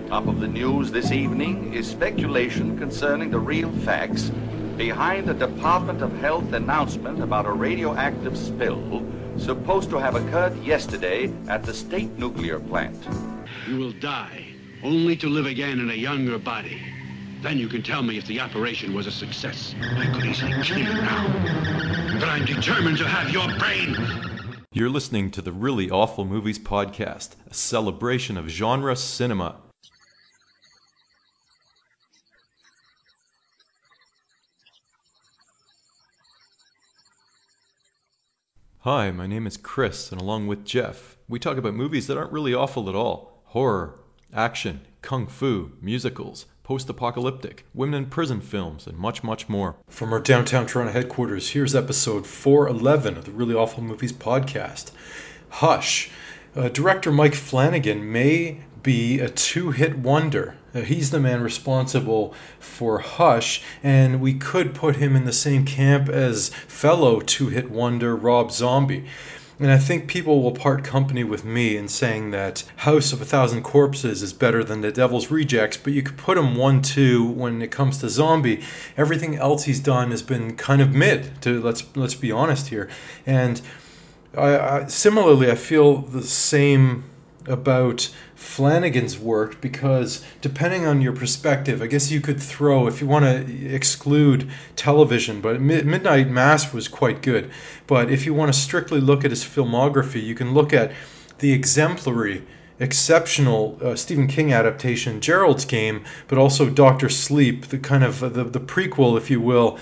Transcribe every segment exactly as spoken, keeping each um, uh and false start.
Top of the news this evening is speculation concerning the real facts behind the Department of Health announcement about a radioactive spill supposed to have occurred yesterday at the state nuclear plant. You will die, only to live again in a younger body. Then you can tell me if the operation was a success. I could easily kill you now, but I'm determined to have your brain. You're listening to the Really Awful Movies Podcast, a celebration of genre cinema. Hi, my name is Chris, and along with Jeff, we talk about movies that aren't really awful at all. Horror, action, kung fu, musicals, post-apocalyptic, women in prison films, and much, much more. From our downtown Toronto headquarters, here's episode four eleven of the Really Awful Movies Podcast. Hush. Uh, director Mike Flanagan may be a two-hit wonder. Uh, he's the man responsible for Hush, and we could put him in the same camp as fellow two-hit wonder Rob Zombie. And I think people will part company with me in saying that House of a Thousand Corpses is better than The Devil's Rejects, but you could put him one two when it comes to Zombie. Everything else he's done has been kind of mid, to let's let's be honest here. And I, I, similarly, I feel the same about Flanagan's work, because depending on your perspective, I guess you could throw, if you want to exclude television, but Midnight Mass was quite good. But if you want to strictly look at his filmography, you can look at the exemplary, exceptional uh, Stephen King adaptation, Gerald's Game, but also Doctor Sleep, the kind of uh, the, the prequel, if you will,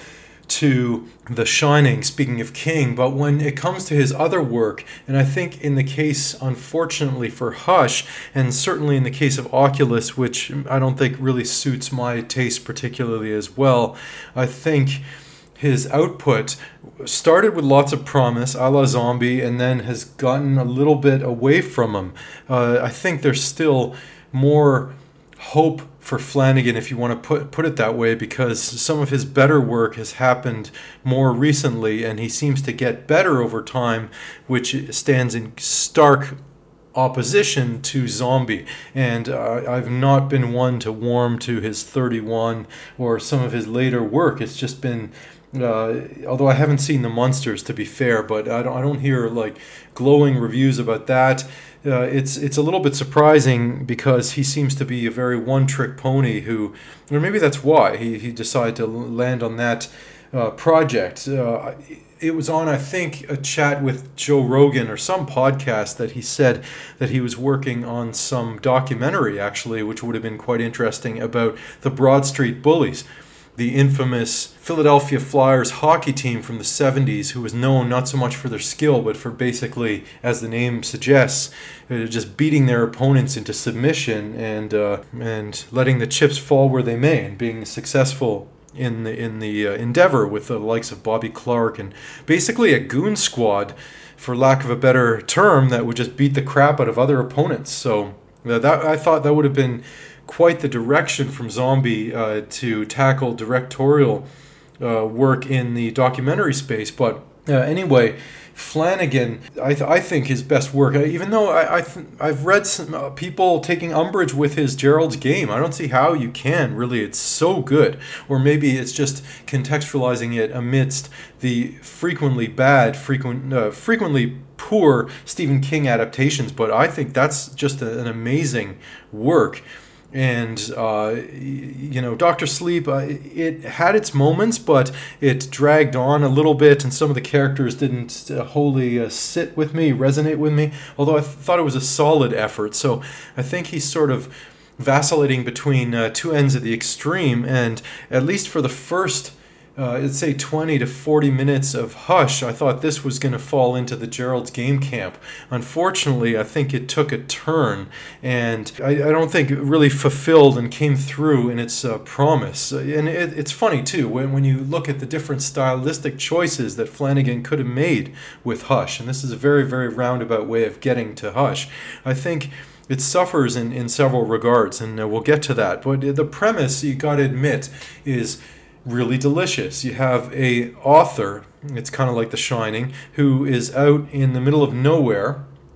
to The Shining, speaking of King. But when it comes to his other work, and I think in the case, unfortunately, for Hush, and certainly in the case of Oculus, which I don't think really suits my taste particularly as well, I think his output started with lots of promise, a la Zombie, and then has gotten a little bit away from him. Uh, I think there's still more hope for Flanagan, if you want to put put it that way, because some of his better work has happened more recently, and he seems to get better over time, which stands in stark opposition to Zombie. And uh, I've not been one to warm to his thirty-one or some of his later work. It's just been Uh, although I haven't seen The Munsters, to be fair, but I don't, I don't hear like glowing reviews about that. Uh, it's it's a little bit surprising, because he seems to be a very one-trick pony who, or maybe that's why he, he decided to land on that uh, project. Uh, it was on, I think, a chat with Joe Rogan or some podcast that he said that he was working on some documentary, actually, which would have been quite interesting, about the Broad Street Bullies, the infamous Philadelphia Flyers hockey team from the seventies, who was known not so much for their skill, but for basically, as the name suggests, uh, just beating their opponents into submission and uh, and letting the chips fall where they may, and being successful in the in the uh, endeavor with the likes of Bobby Clark, and basically a goon squad, for lack of a better term, that would just beat the crap out of other opponents. So uh, that I thought that would have been quite the direction from Zombie uh, to tackle directorial uh, work in the documentary space. But uh, anyway, Flanagan, I, th- I think his best work, even though I, I th- I've read some uh, people taking umbrage with his Gerald's Game, I don't see how you can, really. It's so good. Or maybe it's just contextualizing it amidst the frequently bad, frequent, uh, frequently poor Stephen King adaptations. But I think that's just a, an amazing work. And, uh, you know, Doctor Sleep, uh, it had its moments, but it dragged on a little bit, and some of the characters didn't uh, wholly uh, sit with me, resonate with me, although I th- thought it was a solid effort. So I think he's sort of vacillating between uh, two ends of the extreme, and at least for the first Uh, let's say twenty to forty minutes of Hush, I thought this was going to fall into the Gerald's Game camp. Unfortunately, I think it took a turn, and I, I don't think it really fulfilled and came through in its uh, promise. And it, it's funny, too, when, when you look at the different stylistic choices that Flanagan could have made with Hush, and this is a very, very roundabout way of getting to Hush. I think it suffers in, in several regards, and uh, we'll get to that. But the premise, you got to admit, is really delicious. You have a author, it's kind of like The Shining, who is out in the middle of nowhere,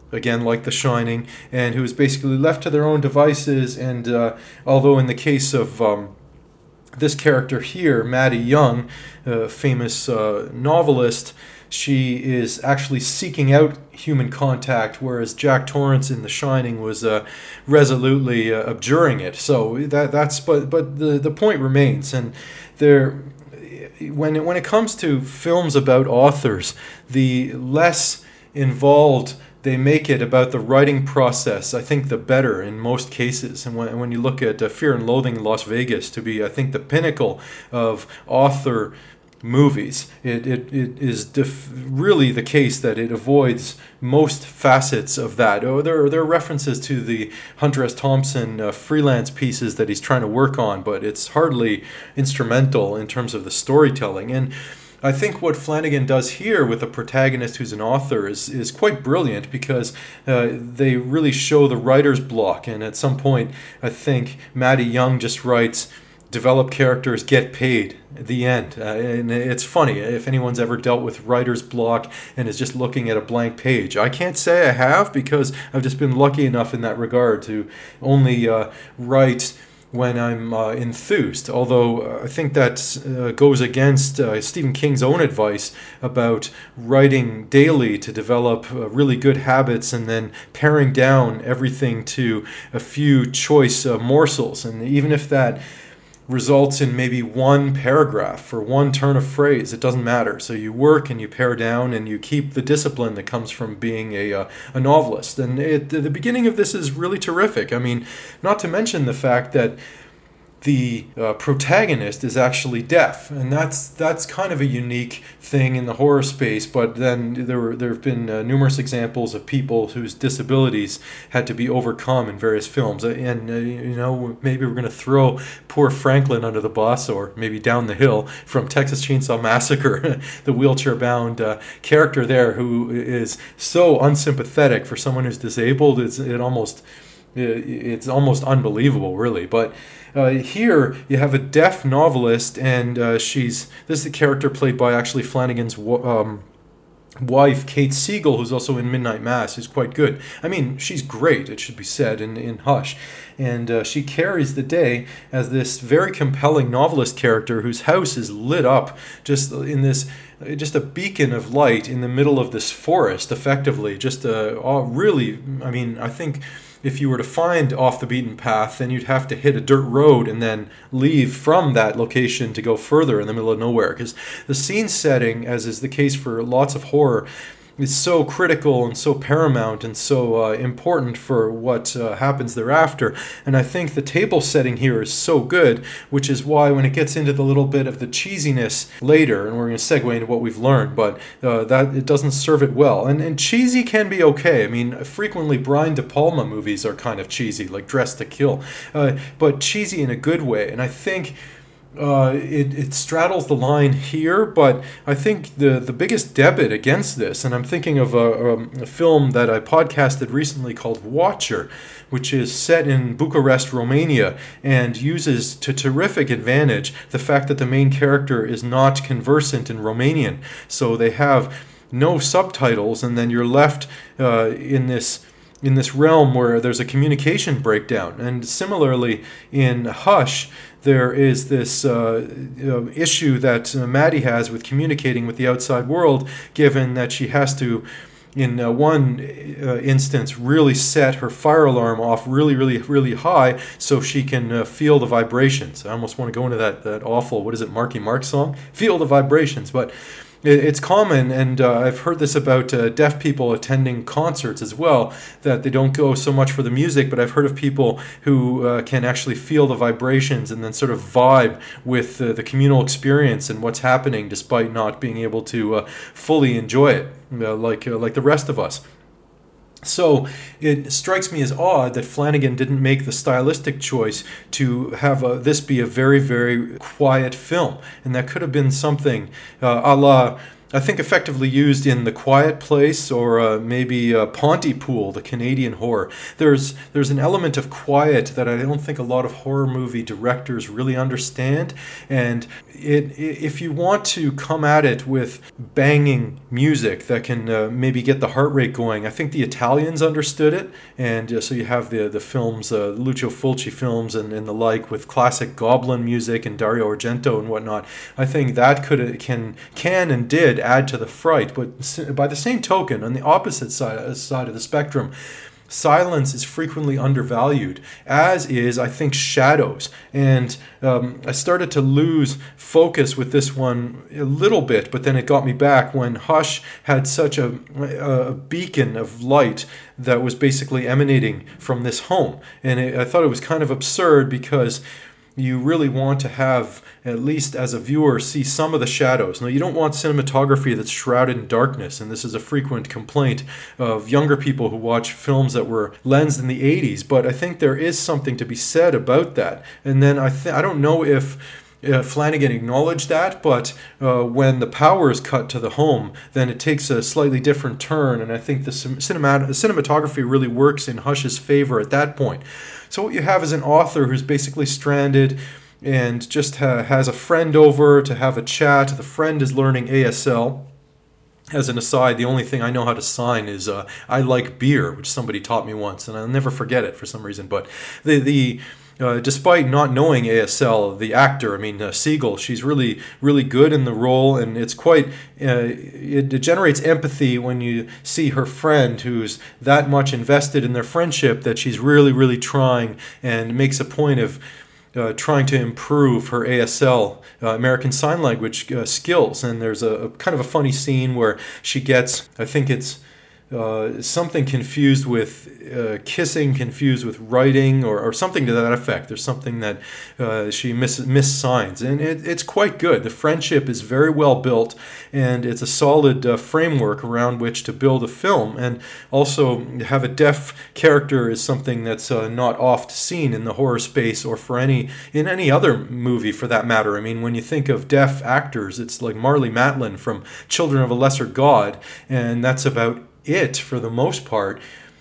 again, like The Shining, and who is basically left to their own devices. And uh, although in the case of um, this character here, Maddie Young, a famous uh, novelist, she is actually seeking out human contact, whereas Jack Torrance in The Shining was uh, resolutely uh, abjuring it. So that that's but but the the point remains, and there. When it, when it comes to films about authors, the less involved they make it about the writing process, I think the better in most cases. And when, when you look at uh, Fear and Loathing in Las Vegas to be, I think, the pinnacle of author movies, it, it, it is def- really the case that it avoids most facets of that. Oh, there, there are references to the Hunter S. Thompson uh, freelance pieces that he's trying to work on, but it's hardly instrumental in terms of the storytelling. And I think what Flanagan does here with a protagonist who's an author is, is quite brilliant, because uh, they really show the writer's block. And at some point, I think Maddie Young just writes, develop characters, get paid, the end. Uh, and it's funny, if anyone's ever dealt with writer's block and is just looking at a blank page. I can't say I have, because I've just been lucky enough in that regard to only uh, write when I'm uh, enthused, although I think that uh, goes against uh, Stephen King's own advice about writing daily to develop uh, really good habits, and then paring down everything to a few choice uh, morsels. And even if that results in maybe one paragraph or one turn of phrase, it doesn't matter. So you work and you pare down and you keep the discipline that comes from being a uh, a novelist. And it, the beginning of this is really terrific. I mean, not to mention the fact that the uh, protagonist is actually deaf, and that's that's kind of a unique thing in the horror space. But then there were, there have been uh, numerous examples of people whose disabilities had to be overcome in various films. And uh, you know, maybe we're going to throw poor Franklin under the bus, or maybe down the hill, from Texas Chainsaw Massacre, the wheelchair-bound uh, character there, who is so unsympathetic for someone who's disabled. It's it almost it's almost unbelievable, really. But Uh, here you have a deaf novelist, and uh, she's this is the character played by actually Flanagan's um, wife, Kate Siegel, who's also in Midnight Mass, who's quite good. I mean, she's great, it should be said, in, in Hush. And uh, she carries the day as this very compelling novelist character whose house is lit up just in this, just a beacon of light in the middle of this forest, effectively. Just a, really, I mean, I think if you were to find Off the Beaten Path, then you'd have to hit a dirt road and then leave from that location to go further in the middle of nowhere. Because the scene setting, as is the case for lots of horror, is so critical and so paramount and so uh, important for what uh, happens thereafter. And I think the table setting here is so good, which is why when it gets into the little bit of the cheesiness later, and we're going to segue into what we've learned, but uh, that it doesn't serve it well. And, and cheesy can be okay. I mean, frequently Brian De Palma movies are kind of cheesy, like Dressed to Kill, uh, but cheesy in a good way. And I think Uh, it, it straddles the line here, but I think the, the biggest debit against this, and I'm thinking of a, um, a film that I podcasted recently called Watcher, which is set in Bucharest, Romania, and uses to terrific advantage the fact that the main character is not conversant in Romanian. So they have no subtitles, and then you're left uh, in this in this realm where there's a communication breakdown. And similarly, in Hush, there is this uh, uh, issue that uh, Maddie has with communicating with the outside world, given that she has to, in uh, one uh, instance, really set her fire alarm off really, really, really high so she can uh, feel the vibrations. I almost want to go into that, that awful, what is it, Marky Mark song? Feel the vibrations. But it's common, and uh, I've heard this about uh, deaf people attending concerts as well, that they don't go so much for the music, but I've heard of people who uh, can actually feel the vibrations and then sort of vibe with uh, the communal experience and what's happening, despite not being able to uh, fully enjoy it, uh, like uh, like the rest of us. So it strikes me as odd that Flanagan didn't make the stylistic choice to have a, this be a very, very quiet film. And that could have been something uh, a la I think effectively used in The Quiet Place or uh, maybe uh, Pontypool, the Canadian horror. There's there's an element of quiet that I don't think a lot of horror movie directors really understand. And it, if you want to come at it with banging music that can uh, maybe get the heart rate going, I think the Italians understood it. And uh, so you have the the films, uh, Lucio Fulci films and, and the like, with classic Goblin music and Dario Argento and whatnot. I think that could can can and did add to the fright. But by the same token, on the opposite side, side of the spectrum, silence is frequently undervalued, as is, I think, shadows. And um, I started to lose focus with this one a little bit, but then it got me back when Hush had such a, a beacon of light that was basically emanating from this home. And it, I thought it was kind of absurd, because you really want to have, at least as a viewer, see some of the shadows. Now, you don't want cinematography that's shrouded in darkness, and this is a frequent complaint of younger people who watch films that were lensed in the eighties, but I think there is something to be said about that. And then I th- I don't know if Uh, Flanagan acknowledged that, but uh, when the power is cut to the home, then it takes a slightly different turn, and I think the cinemat- the cinematography really works in Hush's favor at that point. So what you have is an author who's basically stranded and just ha- has a friend over to have a chat. The friend is learning A S L. As an aside, the only thing I know how to sign is uh, I like beer, which somebody taught me once, and I'll never forget it for some reason. But the the Uh, despite not knowing A S L, the actor, I mean, uh, Siegel, she's really, really good in the role, and it's quite, uh, it, it generates empathy when you see her friend who's that much invested in their friendship that she's really, really trying and makes a point of uh, trying to improve her A S L, uh, American Sign Language uh, skills. And there's a, a kind of a funny scene where she gets, I think it's, Uh, something confused with uh, kissing, confused with writing, or, or something to that effect. There's something that uh, she miss, missigns, and it, it's quite good. The friendship is very well built, and it's a solid uh, framework around which to build a film. And also, have a deaf character is something that's uh, not oft seen in the horror space, or for any in any other movie for that matter. I mean, when you think of deaf actors, it's like Marlee Matlin from Children of a Lesser God, and that's about it for the most part.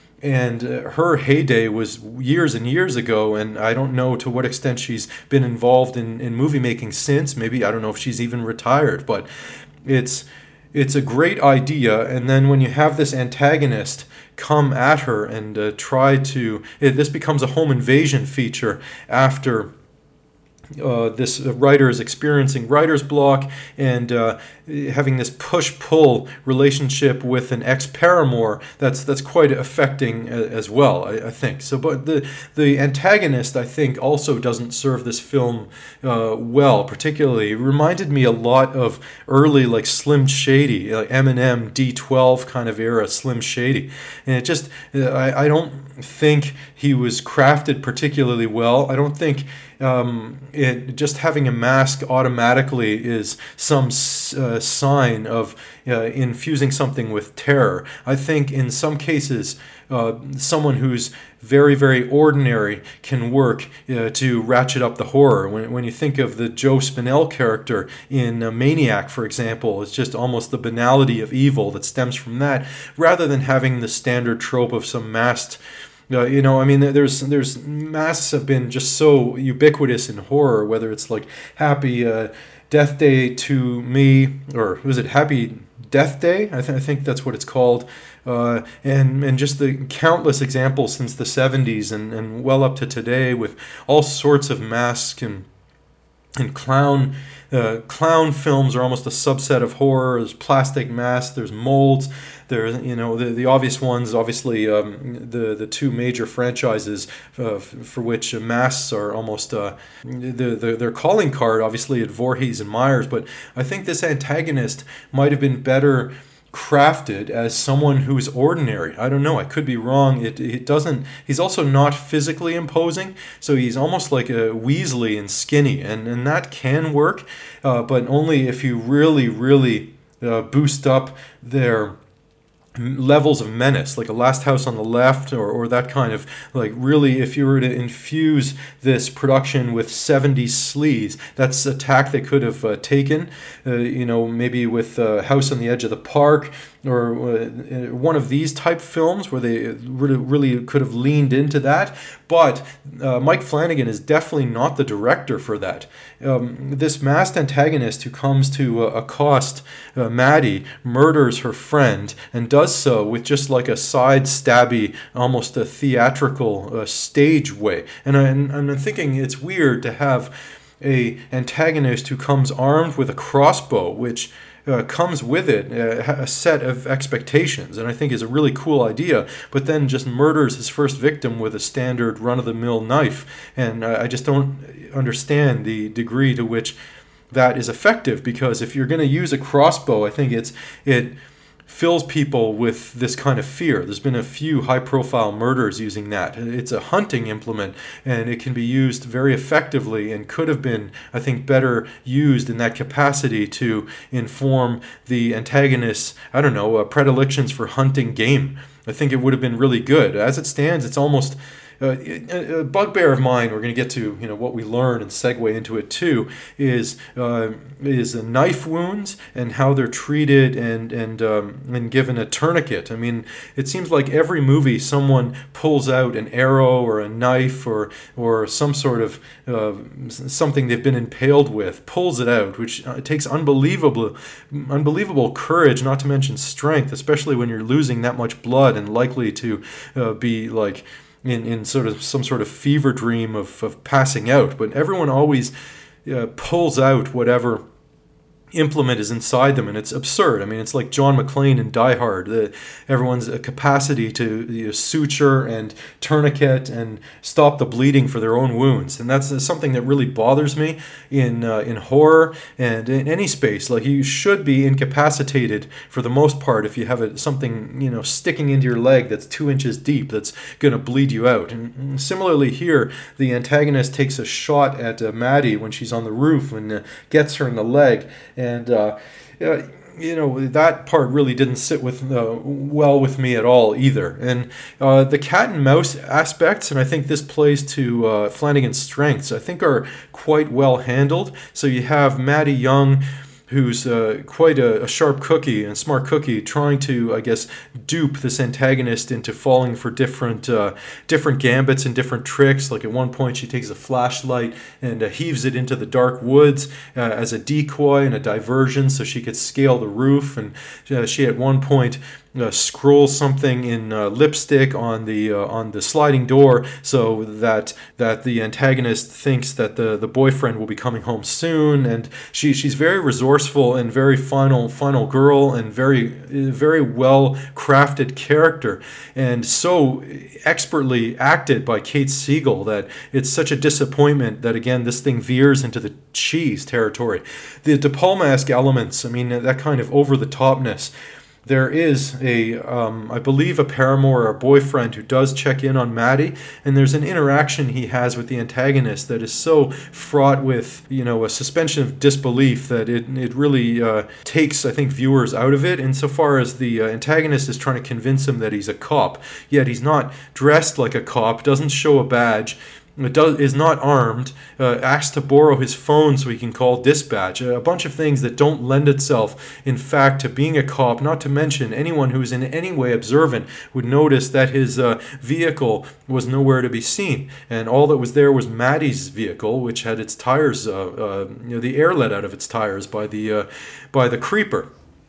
And uh, her heyday was years and years ago, and I don't know to what extent she's been involved in, in movie making since. Maybe, I don't know if she's even retired, but it's it's a great idea. And then when you have this antagonist come at her and uh, try to, it, this becomes a home invasion feature after Uh, this writer is experiencing writer's block and uh, having this push-pull relationship with an ex-paramour that's that's quite affecting as well, I, I think. So, but the the antagonist, I think, also doesn't serve this film uh, well. Particularly, it reminded me a lot of early, like, Slim Shady, like Eminem, D twelve kind of era Slim Shady, and it just I, I don't think he was crafted particularly well. I don't think Um, it, just having a mask automatically is some uh, sign of uh, infusing something with terror. I think in some cases, uh, someone who's very, very ordinary can work uh, to ratchet up the horror. When, when you think of the Joe Spinell character in uh, Maniac, for example, it's just almost the banality of evil that stems from that, rather than having the standard trope of some masked Uh, you know, I mean, there's there's masks have been just so ubiquitous in horror, whether it's like Happy uh, Death Day to Me, or was it Happy Death Day? I, th- I think that's what it's called. Uh, and and just the countless examples since the seventies and, and well up to today, with all sorts of masks and and clown uh, clown films are almost a subset of horror. There's plastic masks, there's molds. There, you know, the, the obvious ones, obviously, um, the the two major franchises uh, f- for which uh, masks are almost uh, the, the their calling card, obviously, at Voorhees and Myers. But I think this antagonist might have been better crafted as someone who is ordinary. I don't know. I could be wrong. It it doesn't. He's also not physically imposing, so he's almost like a Weasley and skinny, and and that can work, uh, but only if you really, really uh, boost up their levels of menace, like a Last House on the Left, or, or that kind of, like, really, if you were to infuse this production with seventies sleaze, that's a tack they could have uh, taken, uh, you know, maybe with uh, House on the Edge of the Park, or uh, one of these type films where they really, really could have leaned into that. But uh, Mike Flanagan is definitely not the director for that. Um, this masked antagonist who comes to uh, accost uh, Maddie, murders her friend, and does so with just like a side stabby, almost a theatrical uh, stage way. And, I, and I'm thinking it's weird to have a antagonist who comes armed with a crossbow, which Uh, comes with it uh, a set of expectations, and I think is a really cool idea, but then just murders his first victim with a standard run-of-the-mill knife. And uh, I just don't understand the degree to which that is effective, because if you're going to use a crossbow, I think it's it fills people with this kind of fear. There's been a few high-profile murders using that. It's a hunting implement, and it can be used very effectively, and could have been, I think, better used in that capacity to inform the antagonist's, I don't know, uh, predilections for hunting game. I think it would have been really good. As it stands, it's almost Uh, a bugbear of mine. We're going to get to, you know, what we learn and segue into it too. Is uh, is uh, knife wounds and how they're treated and and um, and given a tourniquet. I mean, it seems like every movie someone pulls out an arrow or a knife or or some sort of uh, something they've been impaled with, pulls it out, which uh, takes unbelievable unbelievable courage, not to mention strength, especially when you're losing that much blood and likely to uh, be like. In, in sort of some sort of fever dream of, of passing out. But everyone always uh, pulls out whatever implement is inside them, and it's absurd. I mean, it's like John McClane in Die Hard. The, everyone's capacity to, you know, suture and tourniquet and stop the bleeding for their own wounds, and that's uh, something that really bothers me in uh, in horror and in any space. Like, you should be incapacitated for the most part if you have a, something, you know, sticking into your leg that's two inches deep that's going to bleed you out. And similarly here, the antagonist takes a shot at uh, Maddie when she's on the roof and uh, gets her in the leg. And, uh, uh, you know, that part really didn't sit with uh, well with me at all either. And uh, the cat and mouse aspects, and I think this plays to uh, Flanagan's strengths, I think are quite well handled. So you have Maddie Young, who's uh, quite a, a sharp cookie and smart cookie, trying to, I guess, dupe this antagonist into falling for different uh, different gambits and different tricks. Like, at one point she takes a flashlight and uh, heaves it into the dark woods uh, as a decoy and a diversion so she could scale the roof. And uh, she at one point Uh, scroll something in uh, lipstick on the uh, on the sliding door so that that the antagonist thinks that the, the boyfriend will be coming home soon. And she she's very resourceful and very final final girl, and very very well crafted character, and so expertly acted by Kate Siegel that it's such a disappointment that, again, this thing veers into the cheese territory. The De Palma-esque elements, I mean, that kind of over the topness. There is a, um, I believe, a paramour or a boyfriend who does check in on Maddie, and there's an interaction he has with the antagonist that is so fraught with, you know, a suspension of disbelief that it it really uh, takes, I think, viewers out of it, insofar as the uh, antagonist is trying to convince him that he's a cop, yet he's not dressed like a cop, doesn't show a badge, does, is not armed, uh, asks to borrow his phone so he can call dispatch, a bunch of things that don't lend itself, in fact, to being a cop. Not to mention, anyone who's in any way observant would notice that his uh, vehicle was nowhere to be seen, and all that was there was Maddie's vehicle, which had its tires, uh, uh, you know, the air let out of its tires by the uh, by the creeper.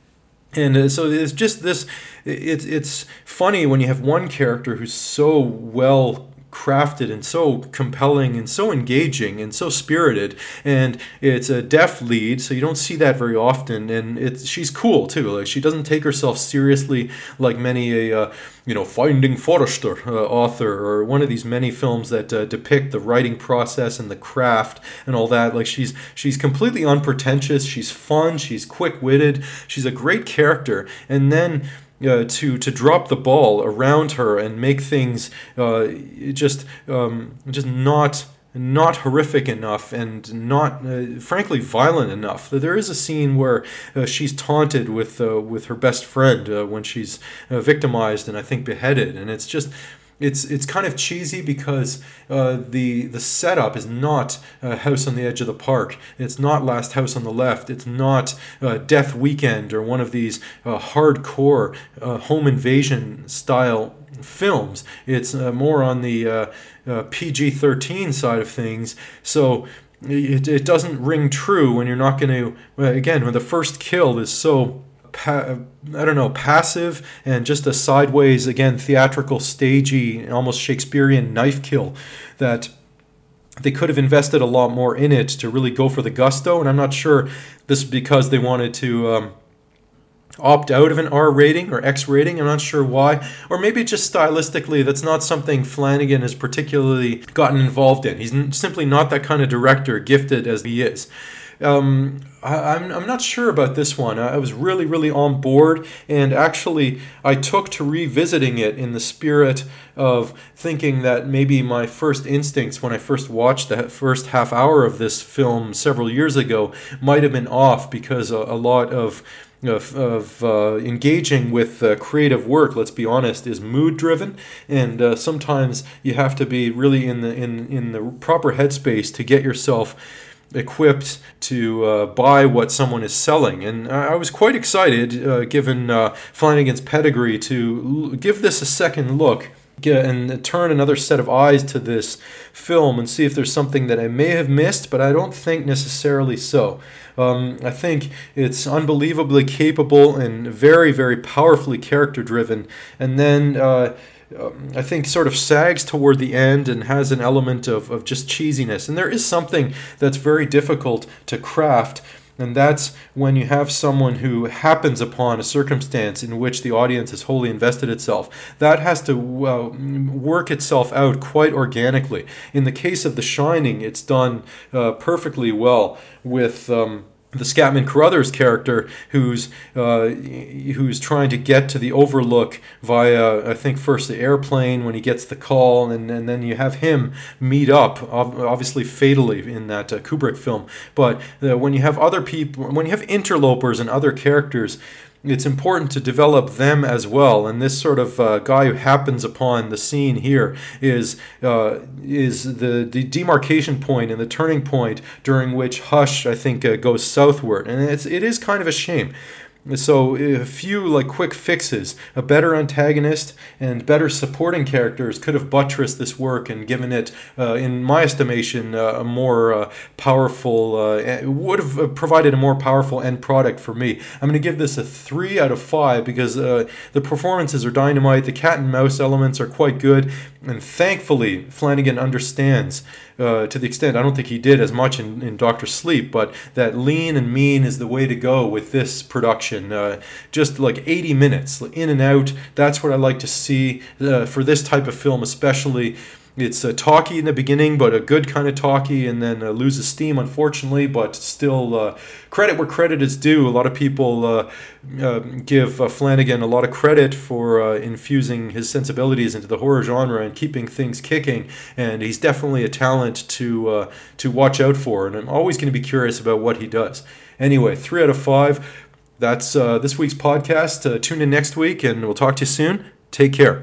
And uh, so it's just this, it's it's funny when you have one character who's so well crafted and so compelling and so engaging and so spirited, and it's a deaf lead, so you don't see that very often, and it's she's cool too. Like, she doesn't take herself seriously like many a uh, you know Finding Forrester uh, author, or one of these many films that uh, depict the writing process and the craft and all that. Like, she's she's completely unpretentious, she's fun, she's quick-witted, she's a great character, and then Uh, to to drop the ball around her and make things uh, just um, just not not horrific enough and not, uh, frankly, violent enough. There is a scene where uh, she's taunted with uh, with her best friend uh, when she's uh, victimized and I think beheaded, and it's just. It's it's kind of cheesy because uh, the the setup is not uh, House on the Edge of the Park. It's not Last House on the Left. It's not uh, Death Weekend or one of these uh, hardcore uh, home invasion style films. It's uh, more on the uh, uh, P G thirteen side of things. So it, it doesn't ring true when you're not going to, well, again, when the first kill is so, pa- I don't know, passive and just a sideways, again, theatrical, stagey, almost Shakespearean knife kill that they could have invested a lot more in it to really go for the gusto. And I'm not sure this is because they wanted to um, opt out of an R rating or X rating. I'm not sure why. Or maybe just stylistically, that's not something Flanagan has particularly gotten involved in. He's n- simply not that kind of director, gifted as he is. Um, I, I'm I'm not sure about this one. I was really, really on board, and actually I took to revisiting it in the spirit of thinking that maybe my first instincts when I first watched the first half hour of this film several years ago might have been off, because a, a lot of of, of uh, engaging with uh, creative work, let's be honest, is mood driven, and uh, sometimes you have to be really in the in in the proper headspace to get yourself equipped to uh, buy what someone is selling. And I was quite excited, uh, given uh, Flanagan's pedigree, to l- give this a second look get, and turn another set of eyes to this film and see if there's something that I may have missed, but I don't think necessarily so. Um, I think it's unbelievably capable and very, very powerfully character-driven. And then uh, Um, I think sort of sags toward the end and has an element of, of just cheesiness. And there is something that's very difficult to craft, and that's when you have someone who happens upon a circumstance in which the audience has wholly invested itself. That has to uh, work itself out quite organically. In the case of The Shining, it's done uh, perfectly well with Um, the Scatman Carruthers character, who's uh, who's trying to get to the Overlook via, I think, first the airplane when he gets the call, and, and then you have him meet up, obviously fatally in that uh, Kubrick film. But uh, when you have other people, when you have interlopers and other characters, it's important to develop them as well. And this sort of uh, guy who happens upon the scene here is uh, is the, the demarcation point and the turning point during which Hush, I think, uh, goes southward. And it's it is kind of a shame. So a few like quick fixes, a better antagonist and better supporting characters could have buttressed this work and given it, uh, in my estimation, uh, a more uh, powerful, uh, would have provided a more powerful end product for me. I'm going to give this a three out of five because uh, the performances are dynamite, the cat and mouse elements are quite good, and thankfully Flanagan understands, uh, to the extent, I don't think he did as much in, in Doctor Sleep, but that lean and mean is the way to go with this production. Uh, just like eighty minutes, in and out, that's what I like to see uh, for this type of film especially. It's uh, talky in the beginning, but a good kind of talky, and then uh, loses steam, unfortunately, but still uh, credit where credit is due. A lot of people uh, uh, give uh, Flanagan a lot of credit for uh, infusing his sensibilities into the horror genre and keeping things kicking, and he's definitely a talent to, uh, to watch out for, and I'm always going to be curious about what he does. Anyway, three out of five. That's uh, this week's podcast. Uh, tune in next week, and we'll talk to you soon. Take care.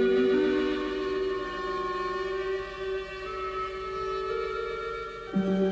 Mm-hmm.